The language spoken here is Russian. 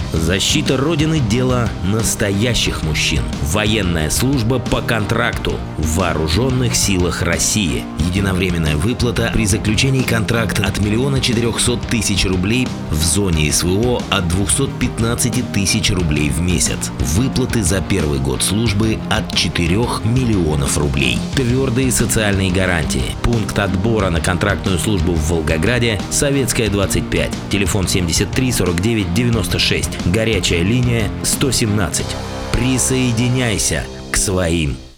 Защита Родины – дело настоящих мужчин. Военная служба по контракту в Вооруженных силах России. Единовременная выплата при заключении контракта от 1 400 000 рублей, в зоне СВО от 215 000 рублей в месяц. Выплаты за первый год службы от 4 миллионов рублей. Твердые социальные гарантии. Пункт отбора на контрактную службу в Волгограде, Советская, 25. Телефон 73 49 96. Горячая линия 117. Присоединяйся к своим.